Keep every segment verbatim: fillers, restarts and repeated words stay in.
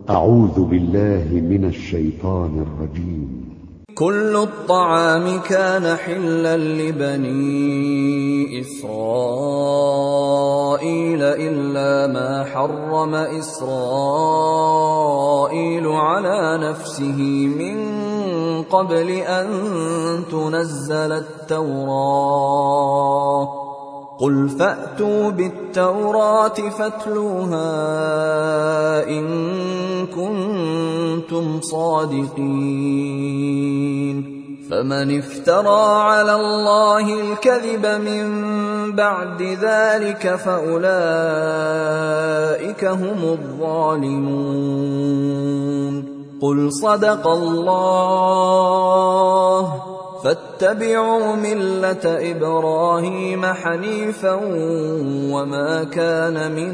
أعوذ بالله من الشيطان الرجيم. كل الطعام كان حلا لبني إسرائيل إلا ما حرم إسرائيل على نفسه من قبل أن تنزل التوراة. قل فأتوا بالتوراة فاتلوها إن كنتم صادقين. فمن افترى على الله الكذب من بعد ذلك فأولئك هم الظالمون. قل صدق الله فاتبعوا ملة إبراهيم حنيفا وما كان من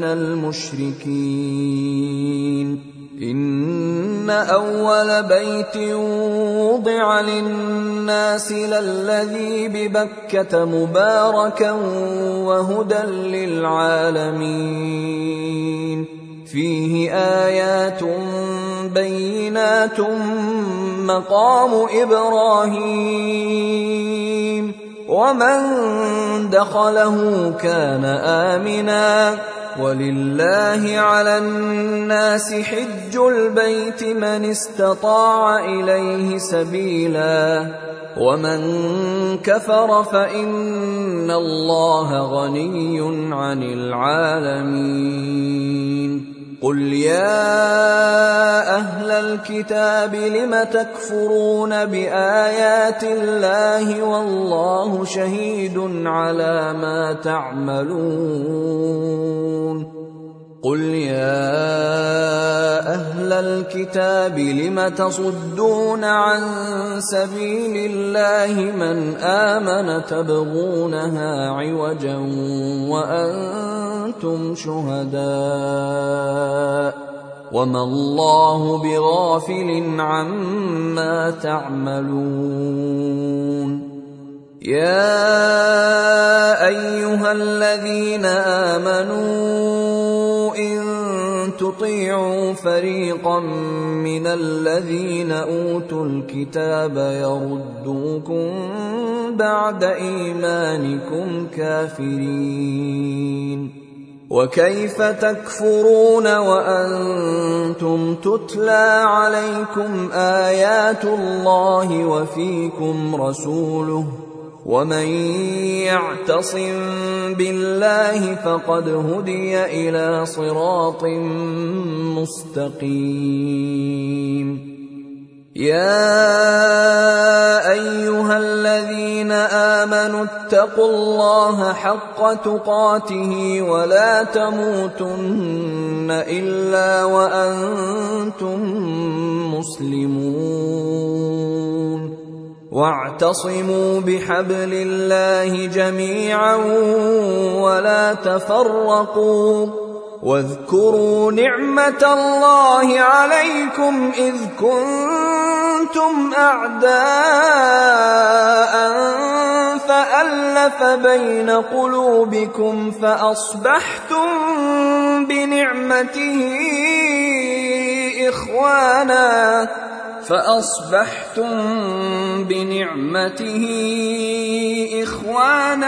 المشركين. إن أول بيت وضع للناس للذي ببكة مباركا وهدى للعالمين. فيه آيات بينات مقام إبراهيم ومن دخله كان آمنا. ولله على الناس حج البيت من استطاع إليه سبيلا ومن كفر فإن الله غني عن العالمين. قل يا أهل الكتاب لم تكفرون بآيات الله والله شهيد على ما تعملون. قل يا أهل الكتاب لم تصدون عن سبيل الله من آمن تبغونها عوجا وأنتم شهداء وما الله بغافل عما تعملون. يا أيها الذين آمنوا إن تطيعوا فريقا من الذين أوتوا الكتاب يردوكم بعد إيمانكم كافرين. وكيف تكفرون وأنتم تتلى عليكم آيات الله وفيكم رسوله ومن يعتصم بالله فقد هدي إلى صراط مستقيم. يا أيها الذين آمنوا اتقوا الله حق تقاته ولا تموتن إلا وأنتم مسلمون. واعتصموا بحبل الله جميعا ولا تفرقوا. واذكروا نعمة الله عليكم إذ كنتم أعداء فألف بين قلوبكم فأصبحتم بنعمته إخوانا فأصبحتم بنعمته إخوانا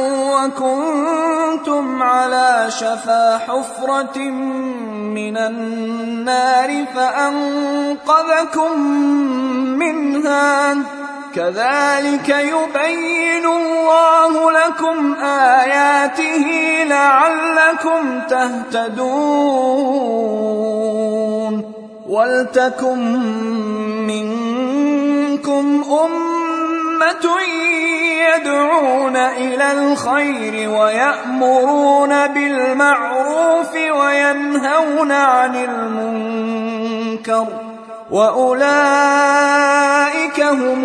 وكنتم على شفا حفرة من النار فأنقذكم منها. كذلك يبين الله لكم آياته لعلكم تهتدون. ولتكن منكم أمة يدعون إلى الخير ويأمرون بالمعروف وينهون عن المنكر وأولئك هم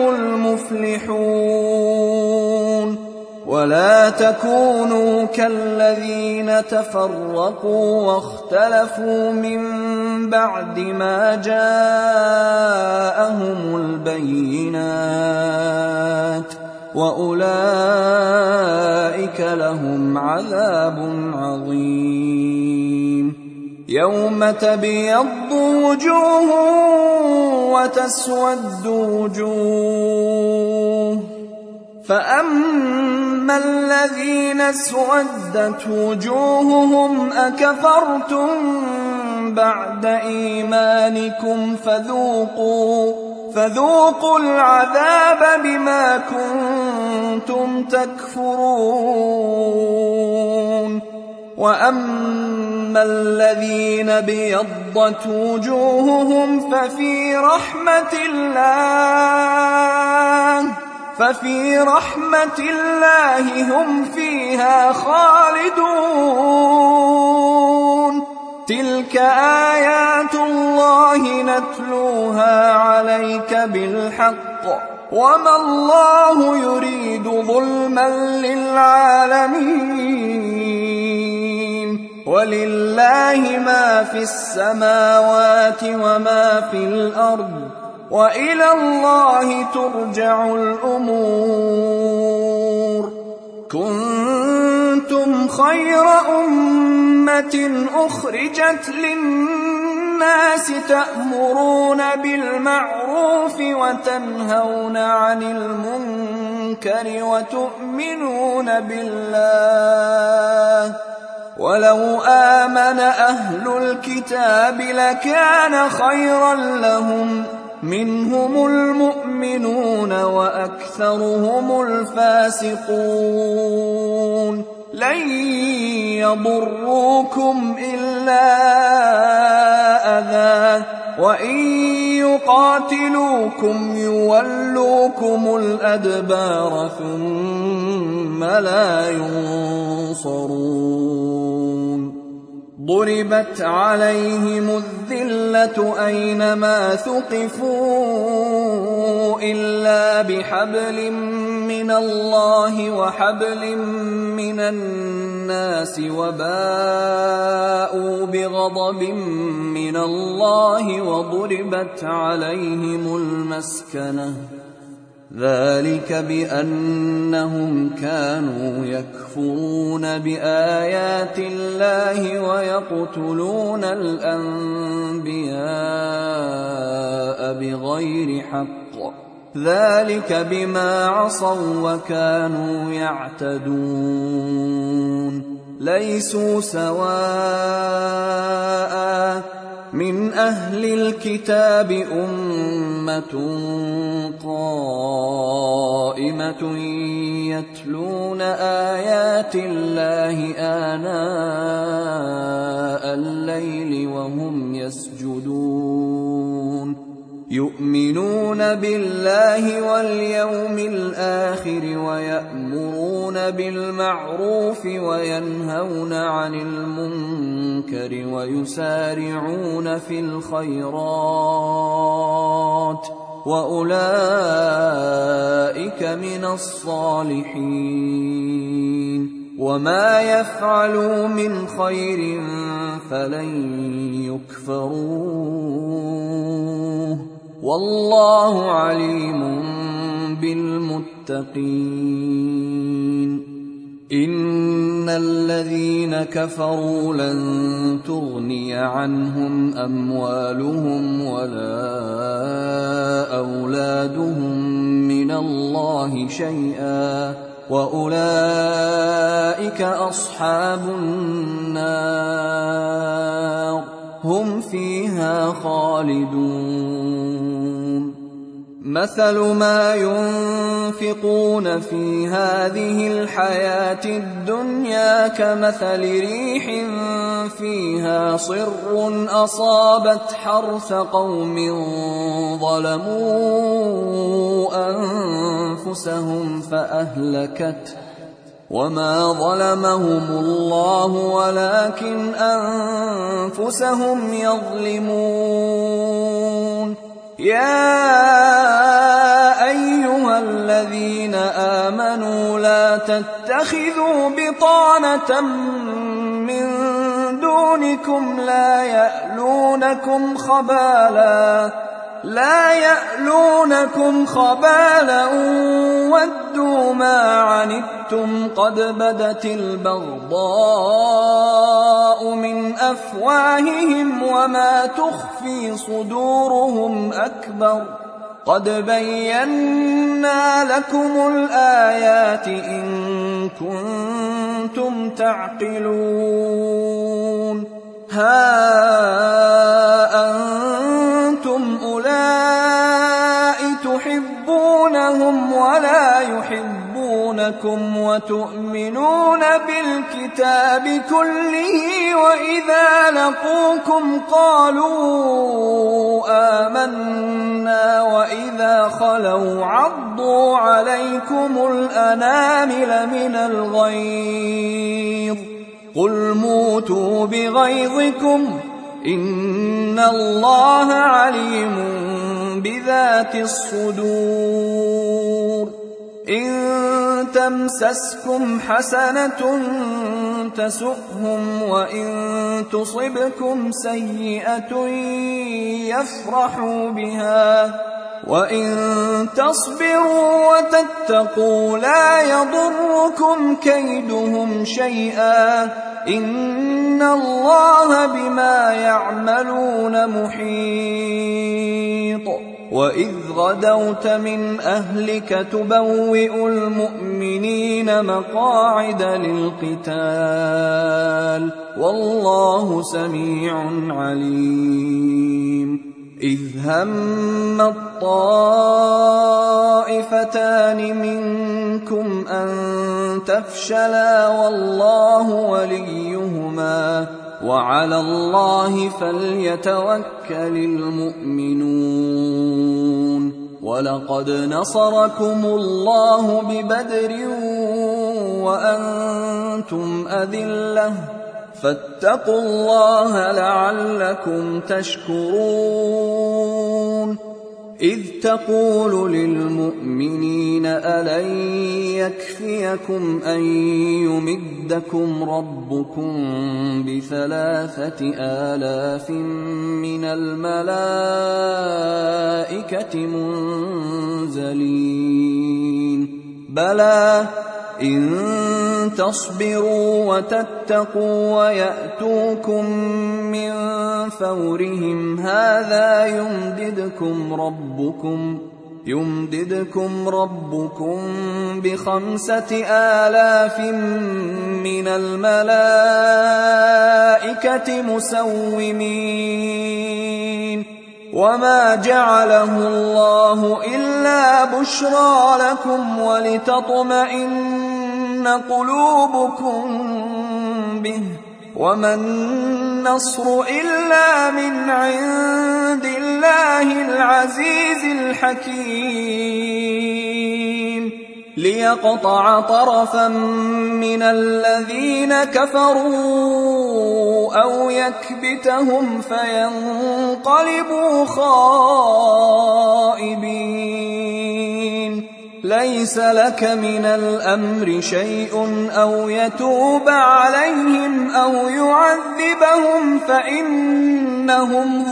المفلحون. ولا تكونوا كالذين تفرقوا واختلفوا من بعد ما جاءهم البينات وأولئك لهم عذاب عظيم. يوم تبيض وجوه وتسود وجوه، فأما الذين اسودت وجوههم أكفرتم بعد إيمانكم فذوقوا فذوقوا العذاب بما كنتم تكفرون. وأما الذين ابيضت وجوههم ففي رحمة الله ففي رحمة الله هم فيها خالدون. تلك آيات الله نتلوها عليك بالحق، وما الله يريد ظلما للعالمين. ولله ما في السماوات وما في الأرض، وإلى الله ترجع الأمور. كنتم خير أمة أخرجت للناس تأمرون بالمعروف وتنهون عن المنكر وتؤمنون بالله، ولو آمن أهل الكتاب لكان خيرا لهم، منهم المؤمنون وأكثرهم الفاسقون. لن يضروكم إلا أذى، وإن يقاتلوكم يولوكم الأدبار ثم لا ينصرون. ضربت عليهم الذلة أينما ثقفوا إلا بحبل من الله وحبل من الناس، وباءوا بغضب من الله وضربت عليهم المسكنة، ذلك بأنهم كانوا يكفرون بآيات الله ويقتلون الأنبياء بغير حق، ذلك بما عصوا وكانوا يعتدون. ليسوا سواء من أهل الكتاب أمة قائمة يتلون آيات الله آناء الليل وهم يسجدون، يؤمنون بالله واليوم الآخر ويأمرون بالمعروف وينهون عن المنكر ويسارعون في الخيرات، وأولئك من الصالحين. وما يفعلوا من خير فلن يكفروه، والله عليم بالمتقين. إن الذين كفروا لن تغني عنهم أموالهم ولا أولادهم من الله شيئا، وأولئك أصحاب النار هم فيها خالدون. مثل ما ينفقون في هذه الحياة الدنيا كمثل ريح فيها صر أصابت حرث قوم ظلموا أنفسهم فأهلكته، وما ظلمهم الله ولكن أنفسهم يظلمون. يا أيها الذين آمنوا لا تتخذوا بطانة من دونكم لا يألونكم خبالا لا يألونكم خبالا ودوا ما عنتم قد بدت البغضاء البغضاء من أفواههم وما تخفي صدورهم أكبر قد بينا لكم الآيات إن كنتم تعقلون ها أنتم أولئك تحبونهم ولا يحبونكم وتؤمنون بالكتاب كله وإذا لقوكم قالوا آمنا وإذا خلوا عضوا عليكم الأنامل من الغيظ قل موتوا بغيظكم إن الله عليم بذات الصدور إن تمسسكم حسنة تسؤهم وإن تصبكم سيئة يفرحوا بها وإن تصبروا وتتقوا لا يضركم كيدهم شيئا إن الله بما يعملون محيط وإذ غدوت من أهلك تبوئ المؤمنين مقاعد للقتال والله سميع عليم إذ هم الطائفتان منكم أن تفشلا والله وليهما وعلى الله فليتوكل المؤمنون ولقد نصركم الله ببدر وأنتم أذلة فاتقوا الله لعلكم تشكرون إذ تقول للمؤمنين ألن يكفيكم أن يمدكم ربكم بثلاثة آلاف من الملائكة منزلين بلى إن تصبروا وتتقوا ويأتوكم من فورهم هذا يمددكم ربكم يمددكم ربكم بخمسة آلاف من الملائكة مسومين وما جعله الله إلا بشرى لكم ولتطمئن قلوبكم به وما النصر إلا من عند الله العزيز الحكيم ليقطع طرفا من الذين كفروا أو يكبتهم فينقلبوا خائبين ليس لك من الأمر شيء أو يتوب عليهم أو يعذبهم فإنهم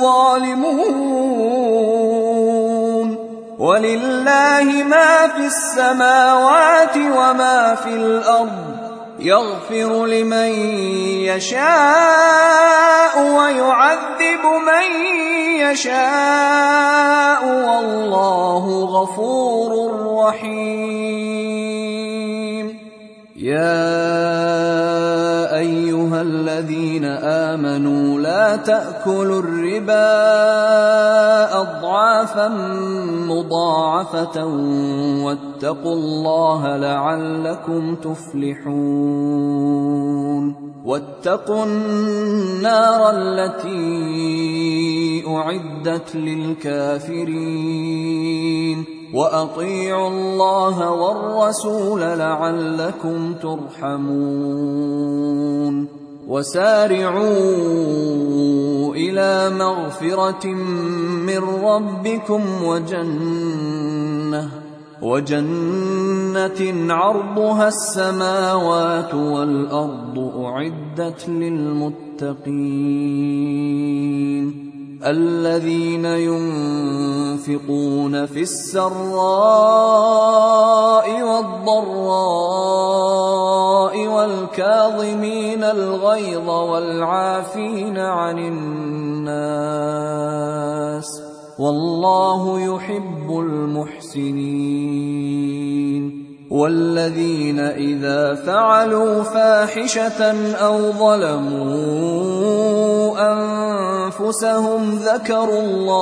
ظالمون ولله ما في السماوات وما في الأرض يغفر لمن يشاء ويعذب من يشاء والله غفور رحيم يا أيها الذين آمنوا لا تأكلوا الربا أضعافا مضاعفة واتقوا الله لعلكم تفلحون واتقوا النار التي أعدت للكافرين وأطيعوا الله والرسول لعلكم ترحمون وسارعوا إلى مغفرة من ربكم وجنة وجنة عرضها السماوات والأرض أعدت للمتقين الذين ينفقون في السراء والضراء والكاظمين الغيظ والعافين عن الناس والله يحب المحسنين والذين إذا فعلوا فاحشة أو ظلموا أنفسهم ذكروا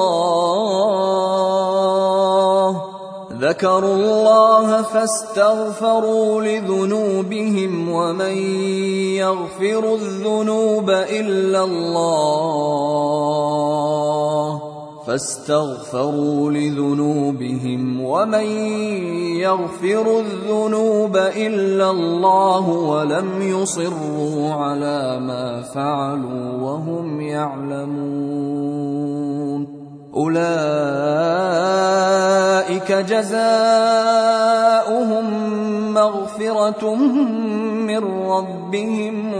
الله ذكروا الله فاستغفروا لذنوبهم ومن يغفر الذنوب إلا الله فاستغفروا لذنوبهم ومن يغفر الذنوب إلا الله ولم يصروا على ما فعلوا وهم يعلمون أولئك جزاؤهم مغفرة من ربهم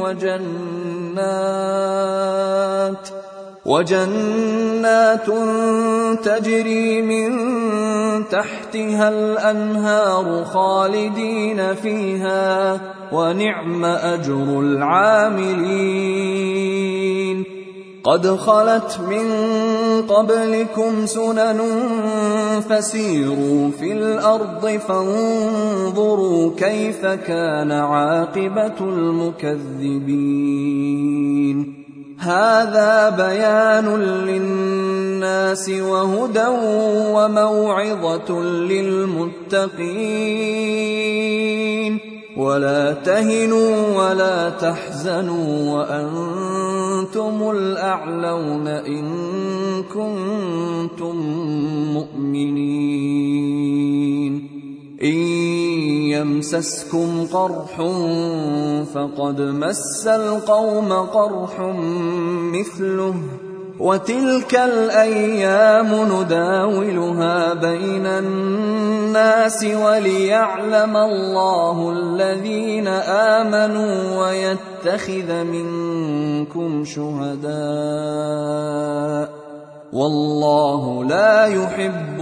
وجنات وجنات تجري من تحتها الأنهار خالدين فيها ونعم أجر العاملين قد خلت من قبلكم سنن فسيروا في الأرض فانظروا كيف كان عاقبة المكذبين هذا بيان للناس وهدى وموعظة للمتقين ولا تهنوا ولا تحزنوا وأنتم الأعلون إن كنتم مؤمنين إن يمسسكم قرح فقد مس القوم قرح مثله وتلك الأيام نداولها بين الناس وليعلم الله الذين آمنوا ويتخذ منكم شهداء والله لا يحب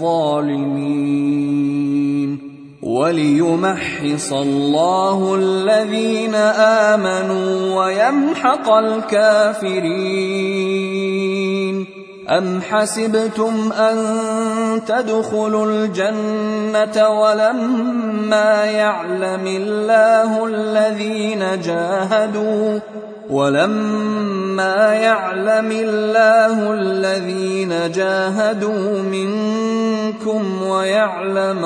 الظالمين وليمحص الله الذين آمنوا ويمحق الكافرين أم حسبتم أن تدخلوا الجنة ولما يعلم الله الذين جاهدوا ولما يعلم الله الذين جاهدوا منكم ويعلم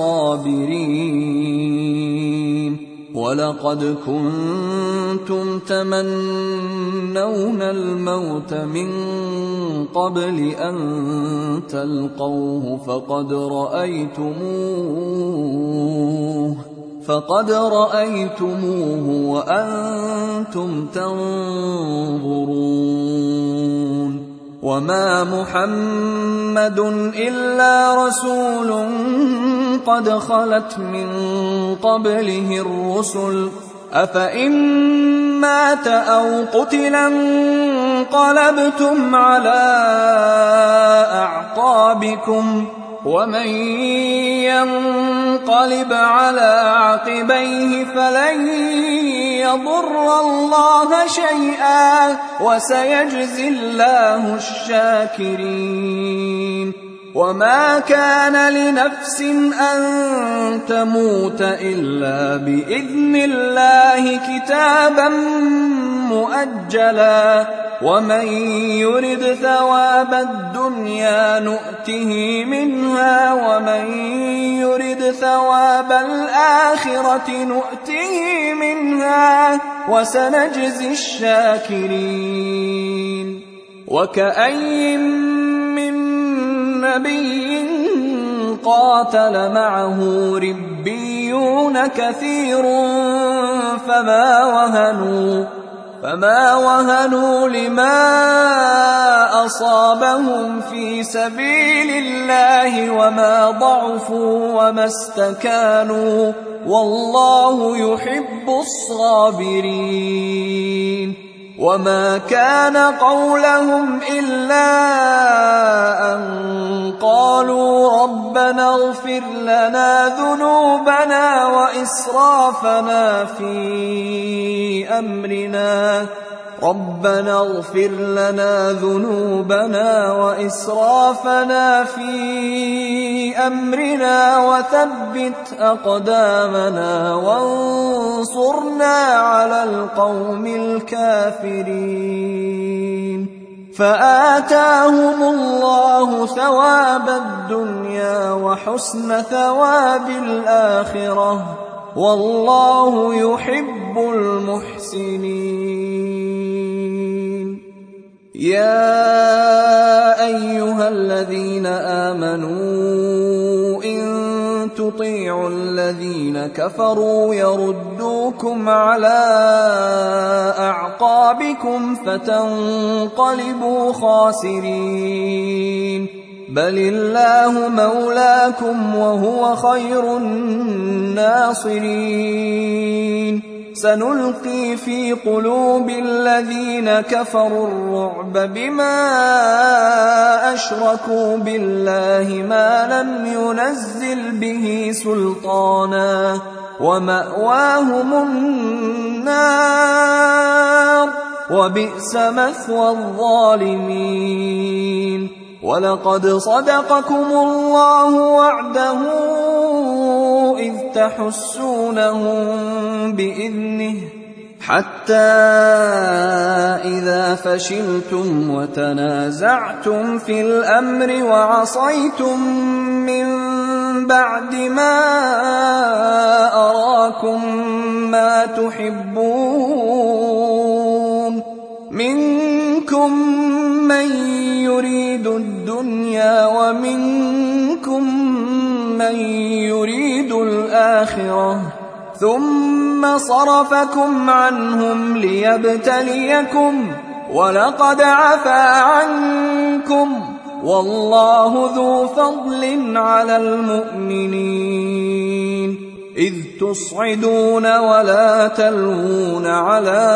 الصابرين ولقد كنتم تمنون الموت من قبل أن تلقوه فقد رأيتموه فقد رأيتموه وأنتم تنظرون وما محمد إلا رسول قد خلت من قبله الرسل أفإن مات أو قتلا انقلبتم على أعقابكم ومن ينقلب على عقبيه فلن يضر الله شيئا وسيجزي الله الشاكرين وما كان لنفس أن تموت إلا بإذن الله كتابا مؤجلا ومن يرد ثواب الدنيا نؤته منها ومن يرد ثواب الآخرة نؤته منها وسنجزي الشاكرين وكأين من نبي قاتل معه ربيون كثير فما وهنوا فما وهنوا لما أصابهم في سبيل الله وما ضعفوا وما استكانوا والله يحب الصابرين وما كان قولهم إلا أن قالوا ربنا اغفر لنا ذنوبنا وإسرافنا في أمرنا ربنا اغفر لنا ذنوبنا وإسرافنا في أمرنا وثبت أقدامنا وانصرنا على القوم الكافرين فآتاهم الله ثواب الدنيا وحسن ثواب الآخرة والله يحب المحسنين. يا أيها الذين آمنوا إن تطيعوا الذين كفروا يردوكم على أعقابكم فتنقلبوا خاسرين بل الله مولاكم وهو خير الناصرين. سنلقي في قلوب الذين كفروا الرعب بما أشركوا بالله ما لم ينزل به سلطانا ومأواهم النار وبئس مثوى الظالمين. ولقد صدقكم الله وعده إذ تحسونهم بإذنه حتى إذا فشلتم وتنازعتم في الأمر وعصيتم من بعد ما أراكم ما تحبون منكم من يريد الدنيا ومنكم من يريد الآخرة ثم صرفكم عنهم ليبتليكم ولقد عفا عنكم والله ذو فضل على المؤمنين إذ تصعدون ولا تلوون على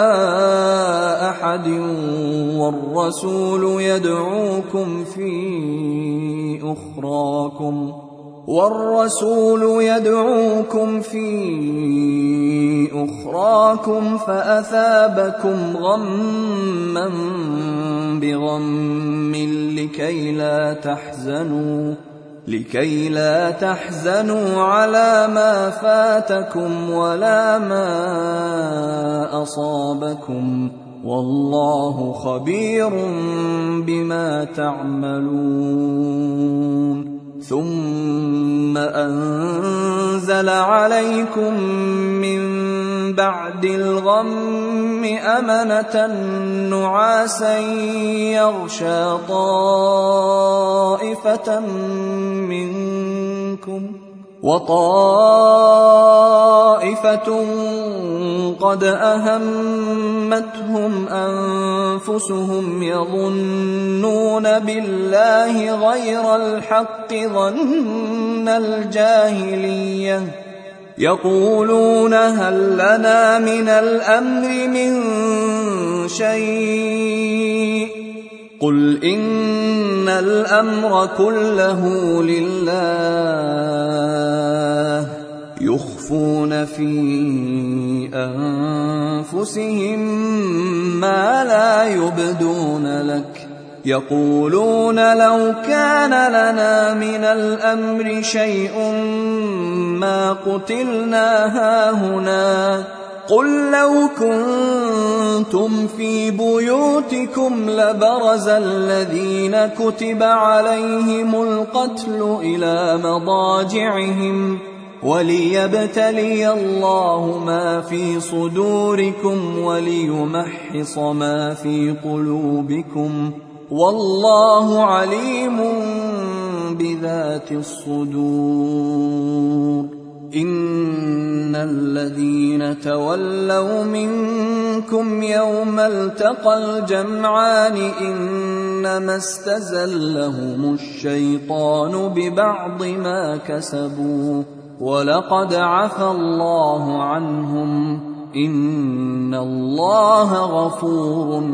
أحد والرسول يدعوكم في أخراكم والرسول يدعوكم في أخراكم فأثابكم غما بغم لكي لا تحزنوا لكي لا تحزنوا على ما فاتكم ولا ما أصابكم والله خبير بما تعملون. ثم أنزل عليكم من بعد الغم أمنة نعاسا يغشى طائفة منكم وطائفة قد أهمتهم أنفسهم يظنون بالله غير الحق ظن الجاهلية يقولون هل لنا من الأمر من شيء قل إن الأمر كله لله يخفون في أنفسهم ما لا يبدون لك يقولون لو كان لنا من الأمر شيء ما قتلنا هاهنا قل لو كنتم في بيوتكم لبرز الذين كتب عليهم القتل إلى مضاجعهم وليبتلي الله ما في صدوركم وليمحص ما في قلوبكم والله عليم بذات الصدور. إن الذين تولوا منكم يوم التقى الجمعان إنما استزلهم الشيطان ببعض ما كسبوا ولقد عفى الله عنهم إن الله غفور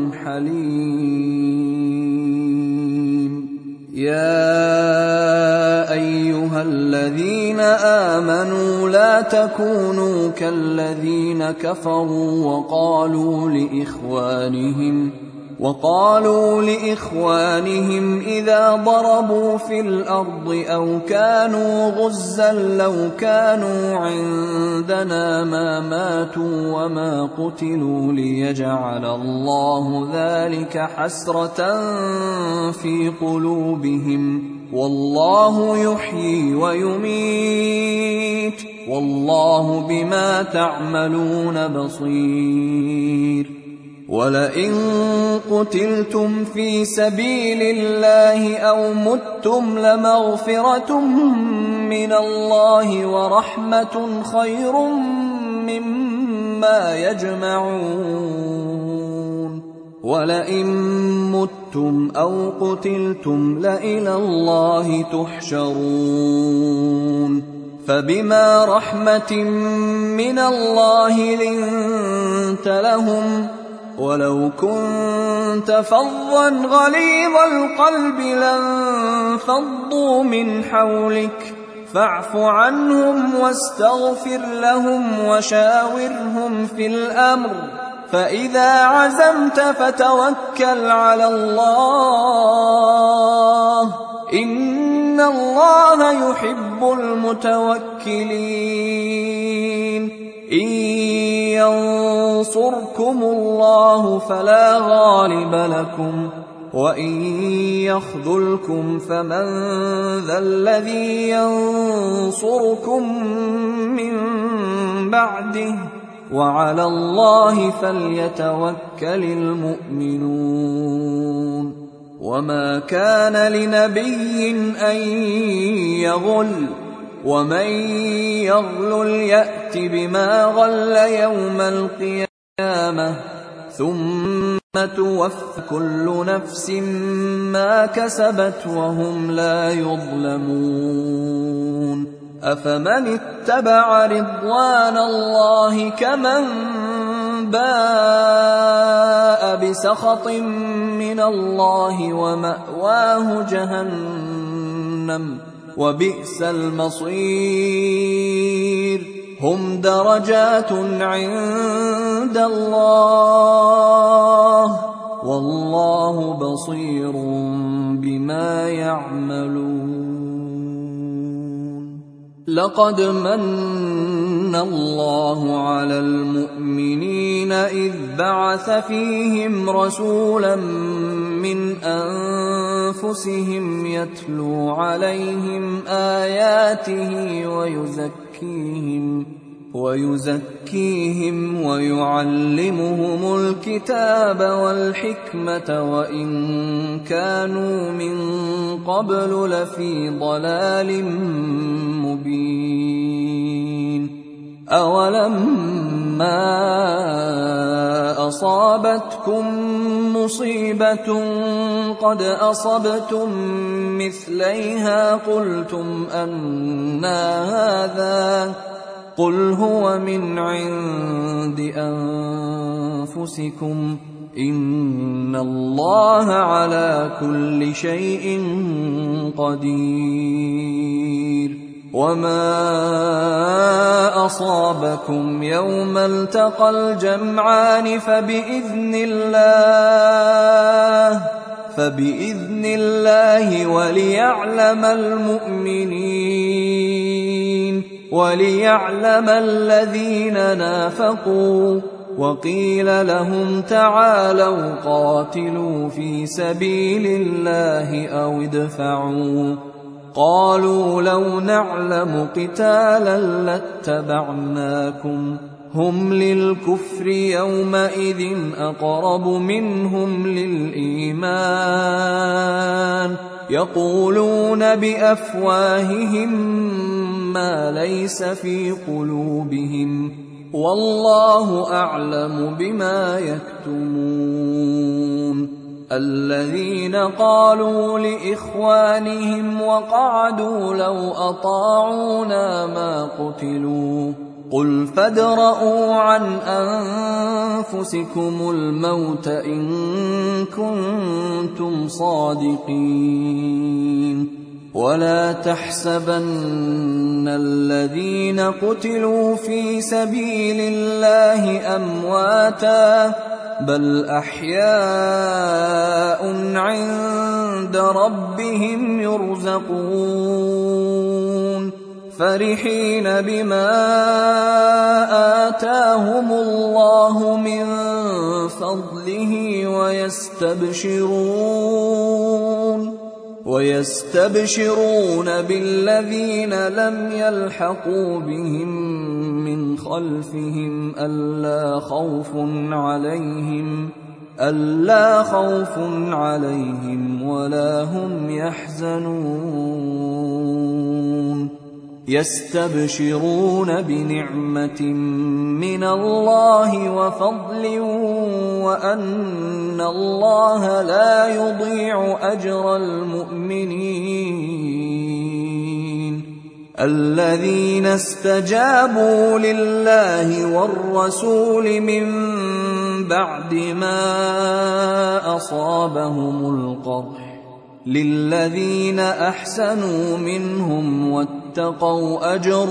حليم. يا أيها الذين آمنوا لا تكونوا كالذين كفروا وقالوا لإخوانهم وقالوا لإخوانهم إذا ضربوا في الأرض أو كانوا غزا لو كانوا عندنا ما ماتوا وما قتلوا ليجعل الله ذلك حسرة في قلوبهم والله يحيي ويميت والله بما تعملون بصير. ولئن قتلتم في سبيل الله أو متم لمغفرة من الله ورحمة خير مما يجمعون. ولئن متم أو قتلتم لإلى الله تحشرون. فبما رحمة من الله لنت لهم ولو كنت فظا غليظ القلب لانفضوا من حولك فاعف عنهم واستغفر لهم وشاورهم في الأمر فإذا عزمت فتوكل على الله إن الله يحب المتوكلين. إن ينصركم الله فلا غالب لكم وإن يخذلكم فمن ذا الذي ينصركم من بعده وعلى الله فليتوكل المؤمنون. وما كان لنبي أن يغل ومن يغلل يأت بما غل يوم القيامة ثم توفى كل نفس ما كسبت وهم لا يظلمون. أفمن اتبع رضوان الله كمن باء بسخط من الله ومأواه جهنم وبئس المصير. هم درجات عند الله والله بصير بما يعملون. لقد من الله على المؤمنين إذ بعث فيهم رسولا من أنفسهم يتلو عليهم آياته ويزكيهم ويزكيهم ويعلمهم الكتاب والحكمة وإن كانوا من قبل لفي ضلال مبين. أولما أصابتكم مصيبة قد أصبتم مثليها قلتم أنى هذا قل هو من عند أنفسكم إن الله على كل شيء قدير. وما أصابكم يوم التقى الجمعان فبإذن الله فبإذن الله وليعلم المؤمنين وليعلم الذين نافقوا. وقيل لهم تعالوا قاتلوا في سبيل الله أو ادفعوا قالوا لو نعلم قتالا لاتبعناكم هم للكفر يومئذ أقرب منهم للإيمان يقولون بأفواههم ما ليس في قلوبهم والله أعلم بما يكتمون. الذين قالوا لإخوانهم وقعدوا لو أطاعونا ما قتلوا قل فادرءوا عن أنفسكم الموت إن كنتم صادقين ولا تحسبن الذين قتلوا في سبيل الله أمواتا بل أحياء عند ربهم يرزقون فرحين بما آتاهم الله من فضله ويستبشرون ويستبشرون بالذين لم يلحقوا بهم من خلفهم ألا خوف عليهم ألا خوف عليهم ولا هم يحزنون يستبشرون بنعمة من الله وفضل وأن الله لا يضيع أجر المؤمنين الذين استجابوا لله والرسول من بعد ما أصابهم القرح للذين أحسنوا منهم واتقوا أجر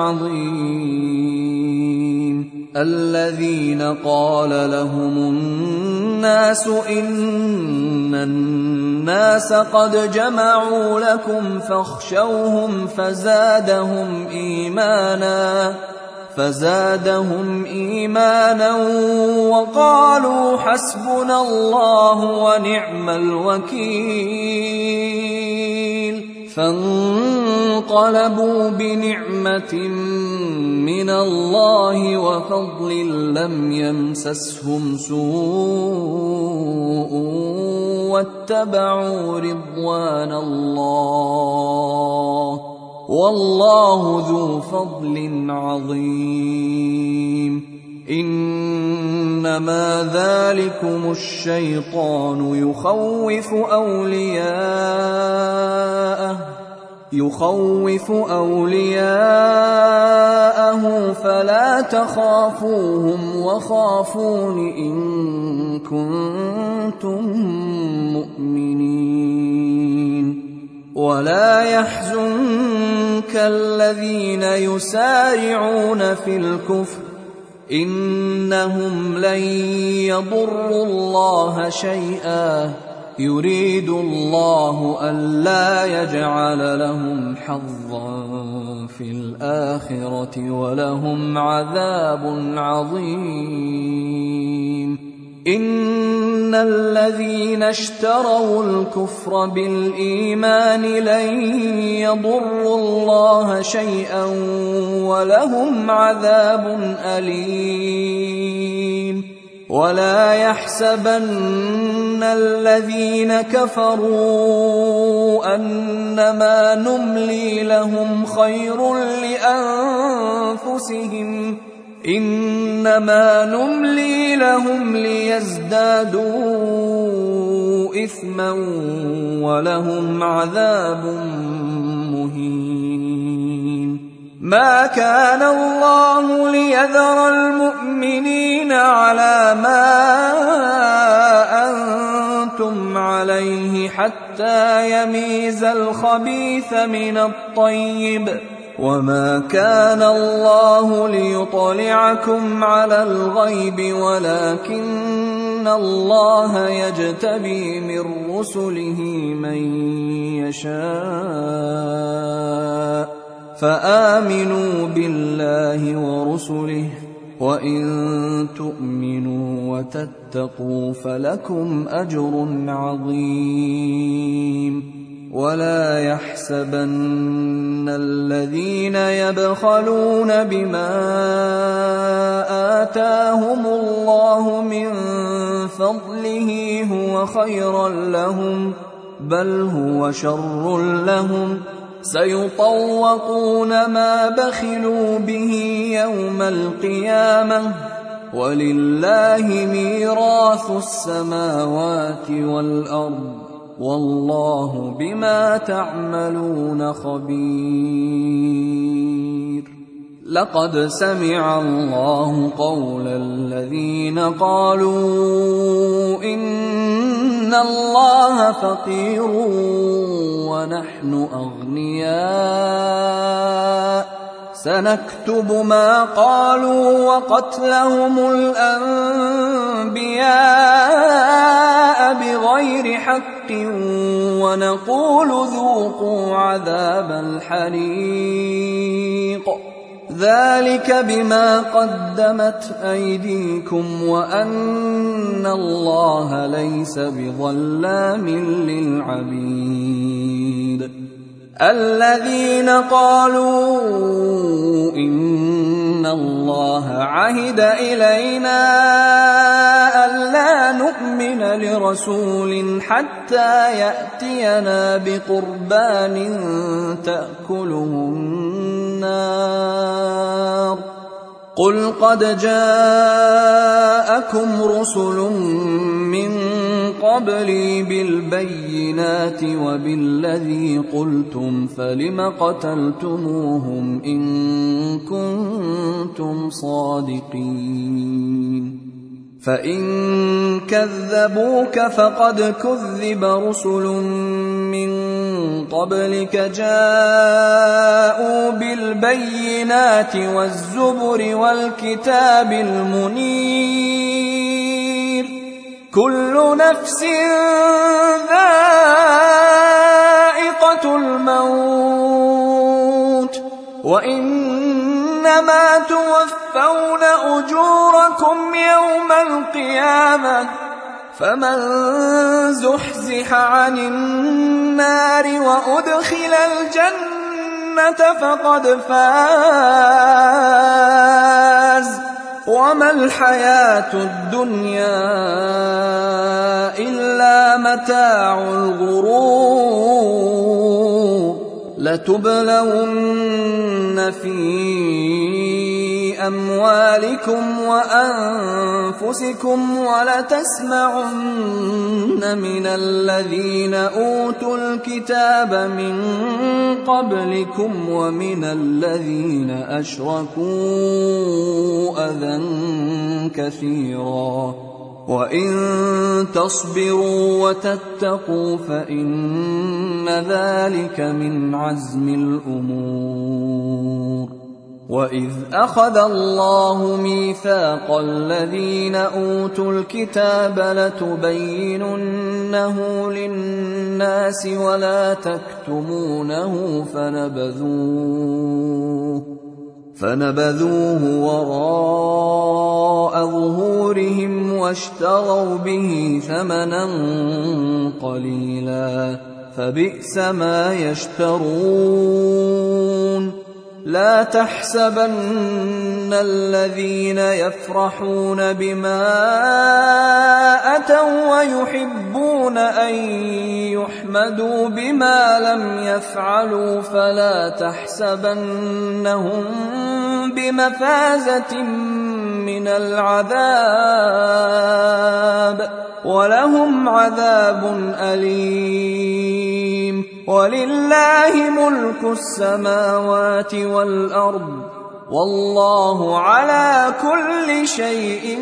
عظيم الذين قال لهم الناس إن الناس قد جمعوا لكم فاخشوهم فزادهم إيمانا فزادهم إيمانا وقالوا حسبنا الله ونعم الوكيل فانقلبوا بنعمة من الله وفضل لم يمسسهم سوء واتبعوا رضوان الله والله ذو فضل عظيم إنما ذلكم الشيطان يخوف أولياءه يخوف أولياءه فلا تخافوهم وخافون إن كنتم مؤمنين ولا يحزنك الذين يسارعون في الكفر إنهم لن يضروا الله شيئا يريد الله ألا يجعل لهم حظا في الآخرة ولهم عذاب عظيم إن الذين اشتروا الكفر بالإيمان لن يضروا الله شيئا ولهم عذاب أليم ولا يحسبن الذين كفروا أنما نملي لهم خير لأنفسهم إنما نملي لهم ليزدادوا إثما ولهم عذاب مهين ما كان الله ليذر المؤمنين على ما أنتم عليه حتى يميز الخبيث من الطيب وما كان الله ليطلعكم على الغيب ولكن الله يجتبي من رسله من يشاء فآمنوا بالله ورسله وإن تؤمنوا وتتقوا فلكم أجر عظيم ولا يحسبن الذين يبخلون بما آتاهم الله من فضله هو خيرا لهم بل هو شر لهم سيطوقون ما بخلوا به يوم القيامة ولله ميراث السماوات والأرض والله بما تعملون خبير لقد سمع الله قول الذين قالوا إن الله فقير ونحن أغنياء سنكتب ما قالوا وقتلهم الأنبياء بغير حق ونقول ذوقوا عذاب الحريق ذلك بما قدمت أيديكم وأن الله ليس بظلام للعبيد الذين قالوا إن الله عهد إلينا ألا نؤمن لرسول حتى يأتينا بقربان تأكله النار قل قد جاءكم رسل من قبلي بالبينات وبالذي قلتم فلم قتلتموهم إن كنتم صادقين فإن كذبوك فقد كذب رسل من قبلك جاءوا بالبينات والزبر والكتاب المنير كل نفس ذائقة الموت وإنما توفون أجوركم يوم القيامة فمن زحزح عن النار وأدخل الجنة فقد فاز وما الحياة الدنيا إلا متاع الغرور لتبلون في أموالكم وأنفسكم ولتسمعن من الذين أوتوا الكتاب من قبلكم ومن الذين أشركوا أذى كثيرا وإن تصبروا وتتقوا فإن ذلك من عزم الأمور وإذ أخذ الله ميثاق الذين أوتوا الكتاب لتبيننه للناس ولا تكتمونه فنبذوه فنبذوه وراء ظهورهم واشتروا به ثمنا قليلا فبئس ما يشترون لا تحسبن الذين يفرحون بما أتوا ويحبون أن يحمدوا بما لم يفعلوا فلا تحسبنهم بمفازة من العذاب ولهم عذاب أليم ولله ملك السماوات والأرض والله على كل شيء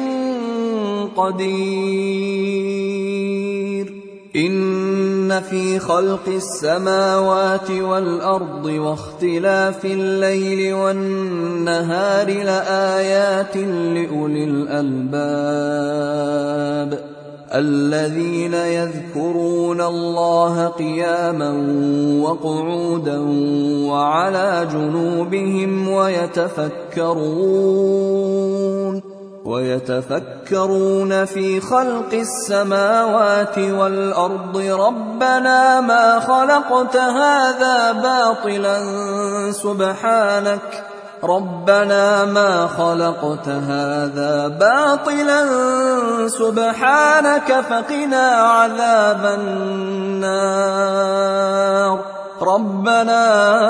قدير إن في خلق السماوات والأرض واختلاف الليل والنهار لآيات لأولي الألباب الذين يذكرون الله قياما وقعودا وعلى جنوبهم ويتفكرون ويتفكرون في خلق السماوات والأرض ربنا ما خلقت هذا باطلا سبحانك ربنا ما خلقت هذا باطلا سبحانك فقنا عذاب النار ربنا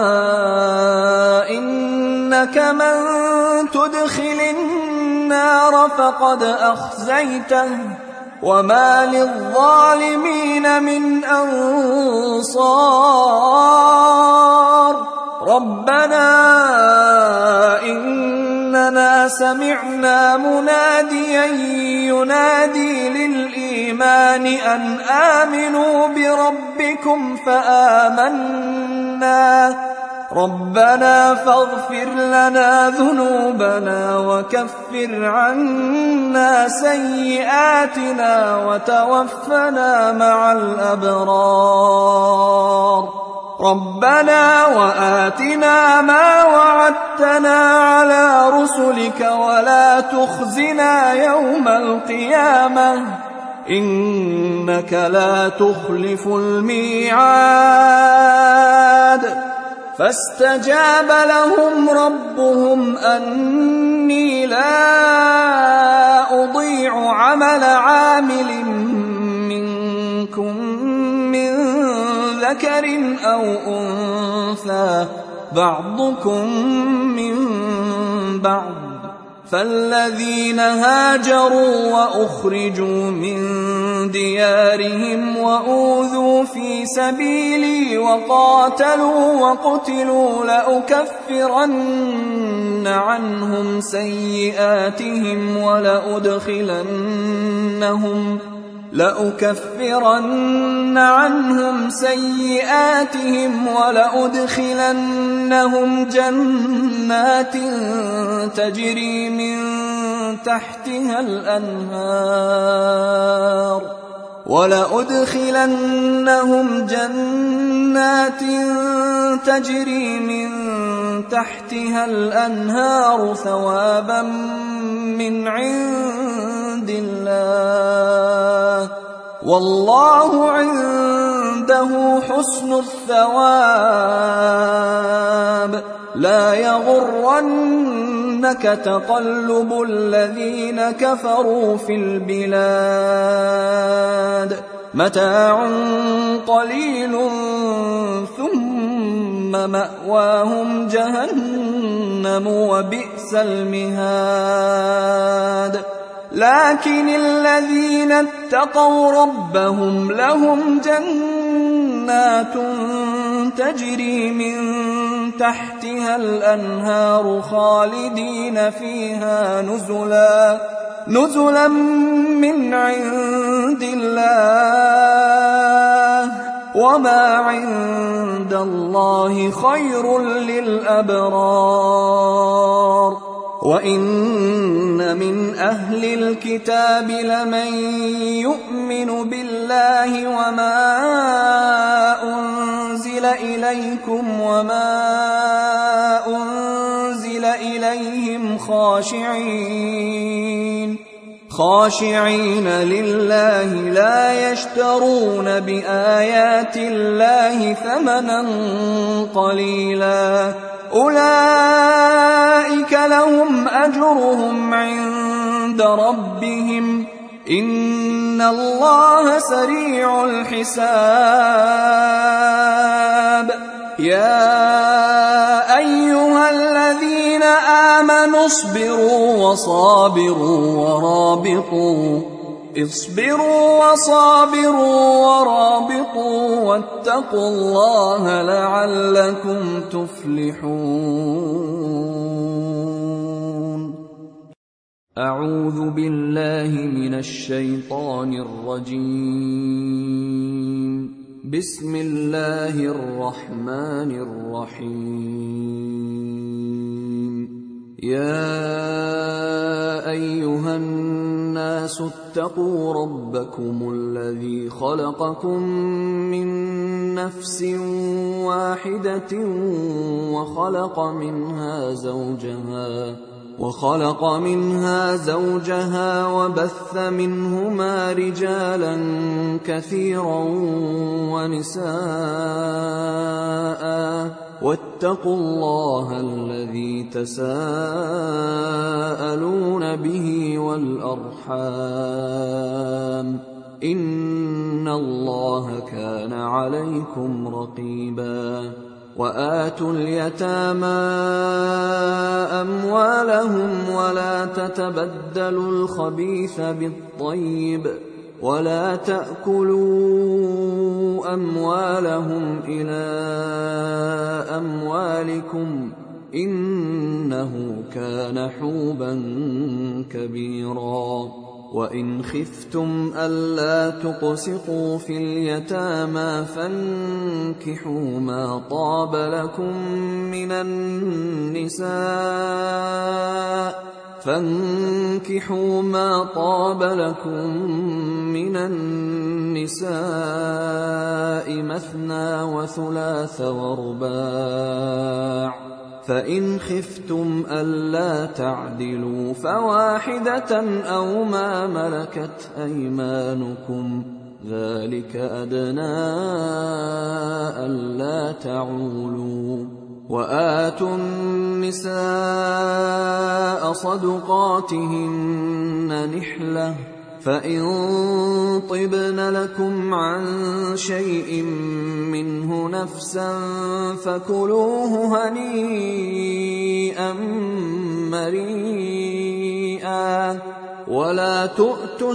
إنك من تدخل النار فقد أخزيته وما للظالمين من أنصار ربنا إن سمعنا مناديا ينادي للإيمان أن آمنوا بربكم فآمنا ربنا فاغفر لنا ذنوبنا وكفر عنا سيئاتنا وتوفنا مع الأبرار ربنا وآتنا ما وعدتنا على رسلك ولا تخزنا يوم القيامة إنك لا تخلف الميعاد فاستجاب لهم ربهم أني لا أضيع عمل عامل منكم من ذكر أو أنثى بعضكم من بعض فالذين هاجروا وأخرجوا من ديارهم وأوذوا في سبيلي وقاتلوا وقتلوا لأكفرن عنهم سيئاتهم ولأدخلنهم لأكفرن عنهم سيئاتهم ولأدخلنهم جنات تجري من تحتها الأنهار ولأدخلنهم جنات تجري من تحتها الأنهار ثوابا من عند الله والله عنده حسن الثواب لا يغرنك تقلب الذين كفروا في البلاد متاع قليل ثم مأواهم جهنم وبئس المهاد لكن الذين اتقوا ربهم لهم جنات تجري من تحتها الأنهار خالدين فيها نزلا نزلا من عند الله وما عند الله خير للأبرار وإن من أهل الكتاب لمن يؤمن بالله وما أنزل إليكم وما أنزل إليهم خاشعين خاشعين لله لا يشترون بآيات الله ثمنا قليلا أولئك لهم أجرهم عند ربهم إن الله سريع الحساب يا أيها الذين آمنوا اصبروا وصابروا ورابطوا اصبروا وصابروا ورابطوا واتقوا الله لعلكم تفلحون أعوذ بالله من الشيطان الرجيم بسم الله الرحمن الرحيم يا أيها الناس اتقوا ربكم الذي خلقكم من نفس واحدة وخلق منها زوجها وخلق منها زوجها وبث منهما رجالا كثيرا ونساء واتقوا الله الذي تساءلون به والأرحام إن الله كان عليكم رقيبا وآتوا اليتامى أموالهم ولا تتبدلوا الخبيث بالطيب ولا تأكلوا أموالهم إلى أموالكم إنه كان حوبا كبيرا. وإن خفتم ألا تقسطوا في اليتامى فانكحوا ما طاب لكم من النساء فانكحوا ما طاب لكم من النساء مثنى وثلاث ورباع، فإن خفتم ألا تعدلوا فواحدة أو ما ملكت أيمانكم، ذلك أدنى ألا تعولوا. وآتوا النساء صدقاتهن نحلة، فإن طبن لكم عن شيء منه نفسا فكلوه هنيئا مريئا. ولا تؤتوا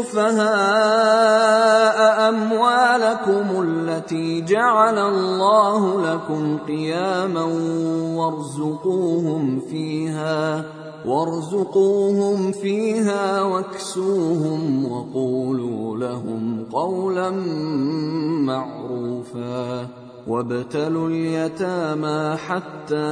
السفهاء أموالكم التي جعل الله لكم قياما وارزقوهم فيها وارزقوهم فيها واكسوهم وقولوا لهم قولا معروفا. وابتلوا اليتامى حتى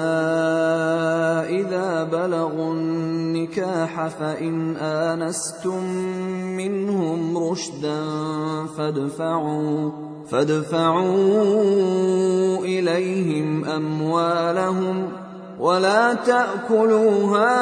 إذا بلغوا النكاح فإن آنستم منهم رشدا فادفعوا, فادفعوا إليهم أموالهم ولا تأكلوها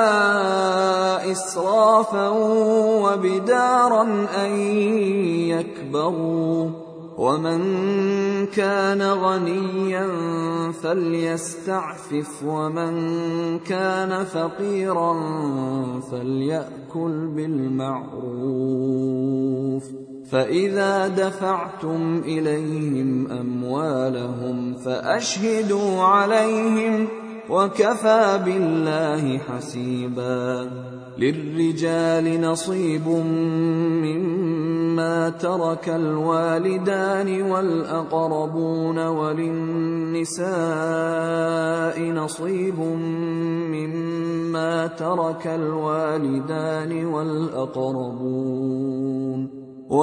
إسرافا وبدارا أن يكبروا. ومن كان غنيا فليستعفف ومن كان فقيرا فليأكل بالمعروف. فإذا دفعتم إليهم أموالهم فأشهدوا عليهم وكفى بالله حسيبا. للرجال نصيب مما ترك الوالدان والأقربون وللنساء نصيب مما ترك الوالدان والأقربون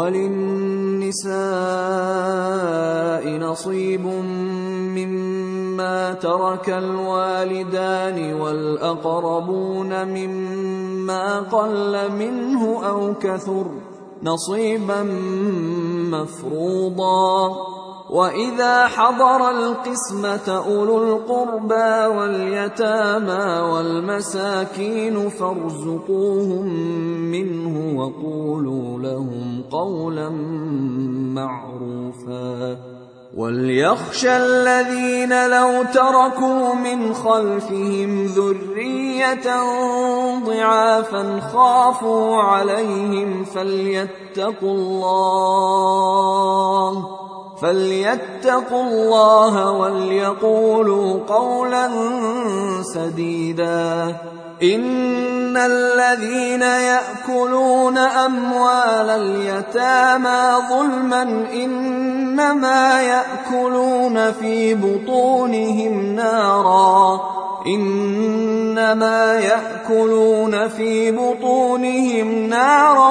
وللنساء نصيب مما ترك الوالدان والأقربون مما قل منه أو كثر نصيبا مفروضا. وإذا حضر القسمة أولو القربى واليتامى والمساكين فارزقوهم منه وقولوا لهم قولا معروفا. وليخشى الذين لو تركوا من خلفهم ذرية ضعافا خافوا عليهم فليتقوا الله فليتقوا الله وليقولوا قولا سديدا. إن الذين يأكلون أموال اليتامى ظلما إنما يأكلون في بطونهم نارا إنما يأكلون في بطونهم نارا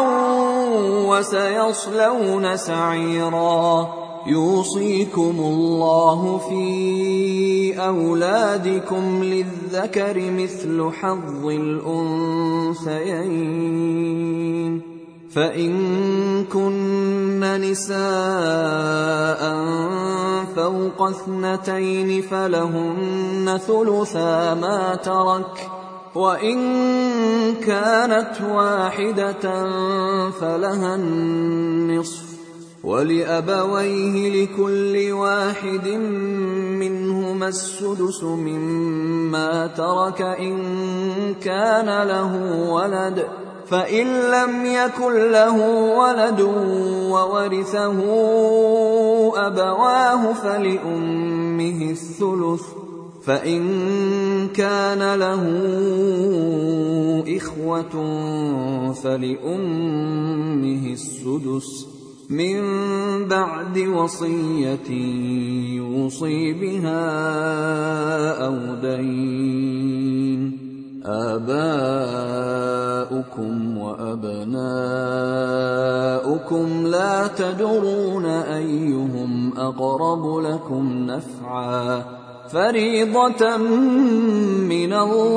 وسيصلون سعيرا. يوصيكم الله في أولادكم للذكر مثل حظ الأنثيين. فإن كن نساء فوق اثنتين فلهن ثلثا ما ترك وإن كانت واحدة فلها النصف ولأبويه لكل واحد منهما السدس مما ترك إن كان له ولد فإن لم يكن له ولد وورثه أبواه فلأمه الثلث فإن كان له إخوة فلأمه السدس من بعد وصية يوصي بها أو دين. آباؤكم وأبناؤكم لا تدرون أيهم أقرب لكم نفعا فريضة من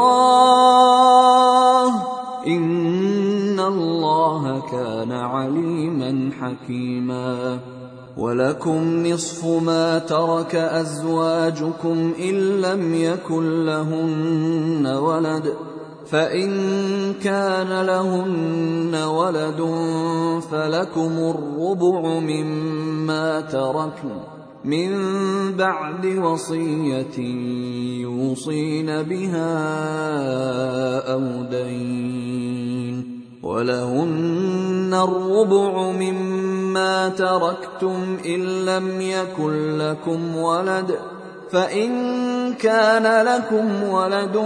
الله إن الله كان عليما حكيما. ولكم نصف ما ترك أزواجكم إن لم يكن لهن ولد فإن كان لهن ولد فلكم الربع مما تركن من بعد وصية يوصين بها أو دين. ولهن الربع مما تركتم إن لم يكن لكم ولد فإن كان لكم ولد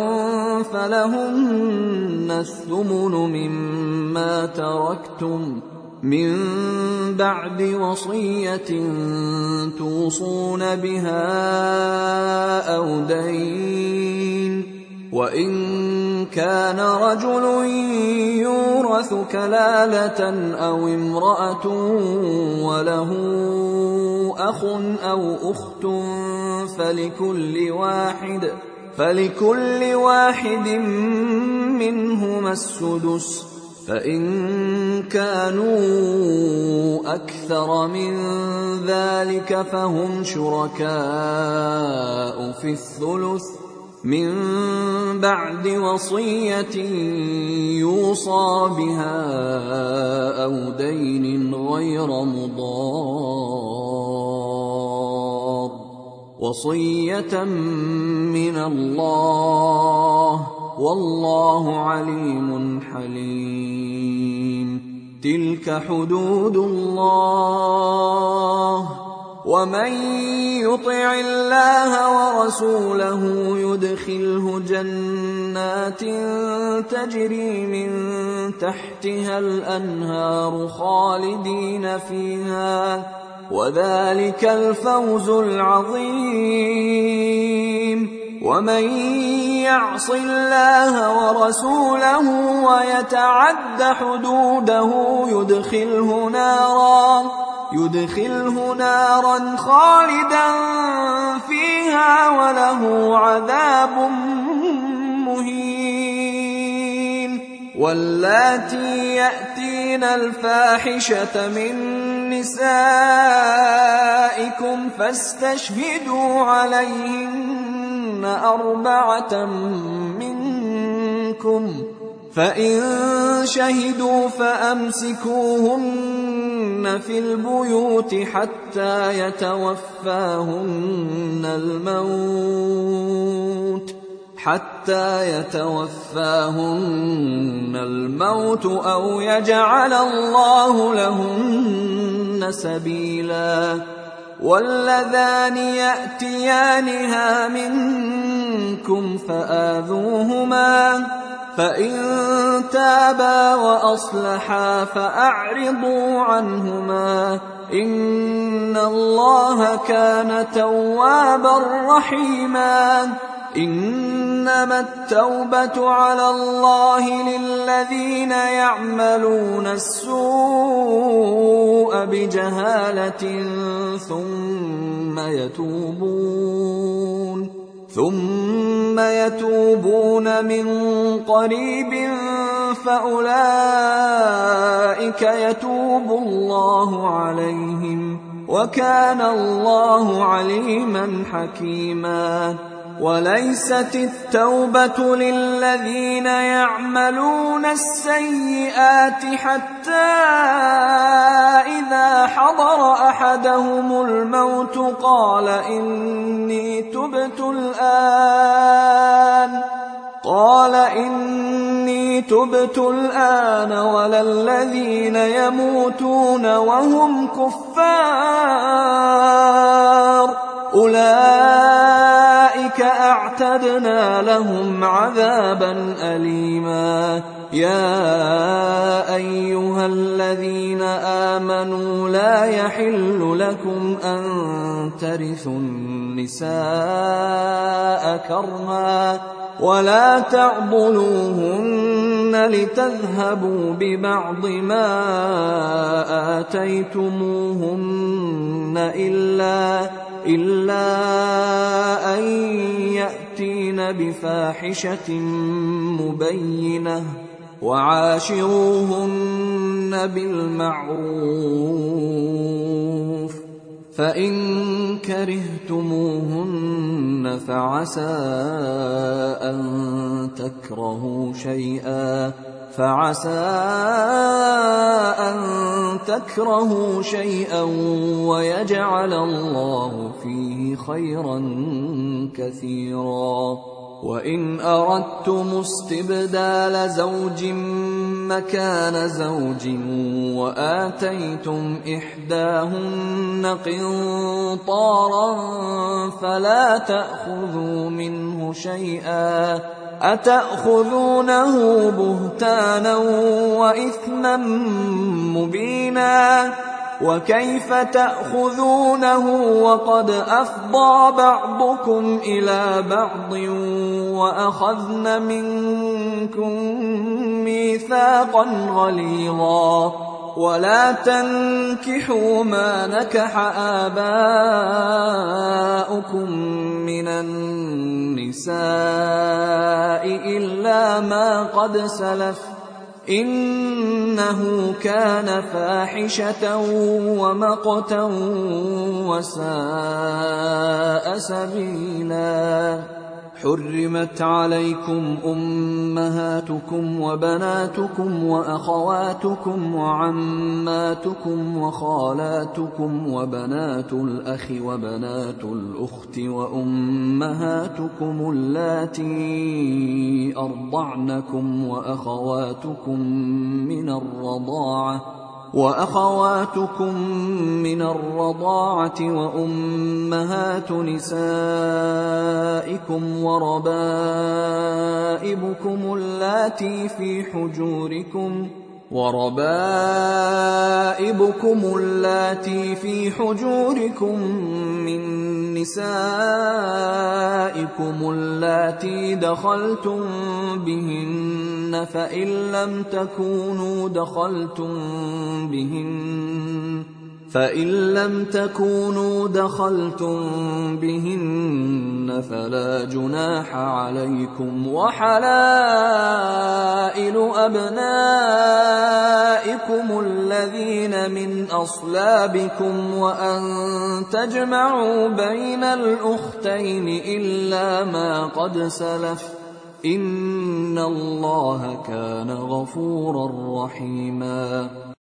فلهن الثمن مما تركتم من بعد وصية توصون بها أو دين. وإن كان رجل يورث كلالة أو امرأة وله أخ أو أخت فلكل واحد فلكل واحد منهما السدس فإن كانوا أكثر من ذلك فهم شركاء في الثلث من بعد وصية يوصى بها أو دين غير مضار وصية من الله والله عليم حليم. تلك حدود الله ومن يطع الله ورسوله يدخله جنات تجري من تحتها الأنهار خالدين فيها وذلك الفوز العظيم. ومن يعص الله ورسوله ويتعد حدوده يدخله نارا يدخله نارا خالدا فيها وله عذاب مهين. واللاتي يأتين الفاحشة من نسائكم فاستشهدوا عليهن أربعة منكم فإن شهدوا فأمسكوهن في البيوت حتى يتوفاهن الموت حتى يتوفاهن الموت أو يجعل الله لهن سبيلا. واللذان يأتيانها منكم فآذوهما فإن تابا وأصلحا فأعرضوا عنهما إن الله كان توابا رحيما. إنما التوبة على الله للذين يعملون السوء بجهالة ثم يتوبون ثم يتوبون من قريب فأولئك يتوب الله عليهم وكان الله عليما حكيما. وليست التوبة للذين يعملون السيئات حتى إذا حضر أحدهم الموت قال إني تبت الآن قال إني تبت الآن ولا الذين يموتون وهم كفار أولئك أعتدنا لهم عذابا أليما. يَا أَيُّهَا الَّذِينَ آمَنُوا لَا يَحِلُّ لَكُمْ أَن تَرِثُوا النِّسَاءَ كَرْهًا وَلَا تَعْضُلُوهُنَّ لِتَذْهَبُوا بِبَعْضِ مَا آتَيْتُمُوهُنَّ إِلَّا إِلَّا أَن يَأْتِينَ بِفَاحِشَةٍ مُبَيِّنَةٍ وَعَاشِرُوهُنَّ بِالْمَعْرُوفِ ۖ فَإِن كَرِهْتُمُوهُنَّ فَعَسَىٰ أَن تَكْرَهُوا شَيْئًا فَعَسَىٰ أَن تَكْرَهُوا شَيْئًا وَيَجْعَلَ اللَّهُ فِيهِ خَيْرًا كَثِيرًا. وَإِنْ أَرَدتُّمُ اسْتِبْدَالَ زَوْجٍ مَّكَانَ زَوْجٍ وَآتَيْتُمْ إِحْدَاهُنَّ قِنطَارًا فَلَا تَأْخُذُوا مِنْهُ شَيْئًا ۚ أَتَأْخُذُونَهُ بُهْتَانًا وَإِثْمًا مُّبِينًا وَكَيْفَ تَأْخُذُونَهُ وَقَدْ أَفْضَىٰ بَعْضُكُمْ إِلَىٰ بَعْضٍ وَأَخَذْنَ مِنكُم مِّيثَاقًا غَلِيظًا. وَلَا تَنكِحُوا مَا نَكَحَ آبَاؤُكُم مِّنَ النِّسَاءِ إِلَّا مَا قَدْ سَلَفَ ۚ إِنَّهُ كَانَ فَاحِشَةً وَمَقْتًا وَسَاءَ سَبِيلًا. حُرِّمَتْ عَلَيْكُمْ أُمَّهَاتُكُمْ وَبَنَاتُكُمْ وَأَخَوَاتُكُمْ وَعَمَّاتُكُمْ وَخَالَاتُكُمْ وَبَنَاتُ الْأَخِ وَبَنَاتُ الْأُخْتِ وَأُمَّهَاتُكُمُ اللَّاتِي أَرْضَعْنَكُمْ وَأَخَوَاتُكُم مِّنَ الرَّضَاعَةِ وَأَخَوَاتُكُم مِّنَ الرَّضَاعَةِ وَأُمَّهَاتُ نِسَائِكُمْ وَرَبَائِبُكُمُ اللَّاتِي فِي حُجُورِكُمْ وَرَبَائِبُكُمُ اللَّاتِي فِي حُجُورِكُم مِّن نِّسَائِكُمُ اللَّاتِي دَخَلْتُم بِهِنَّ فَإِن لَّمْ تَكُونُوا دَخَلْتُم بِهِنَّ فَإِن لَّمْ تَكُونُوا دَخَلْتُم بِهِنَّ فَلَا جُنَاحَ عَلَيْكُمْ. وَحَلَائِلُ أَبْنَائِكُمُ الَّذِينَ مِنْ أَصْلَابِكُمْ وَأَن تَجْمَعُوا بَيْنَ الْأُخْتَيْنِ إِلَّا مَا قَدْ سَلَفَ ۚ إِنَّ اللَّهَ كَانَ غَفُورًا رَّحِيمًا.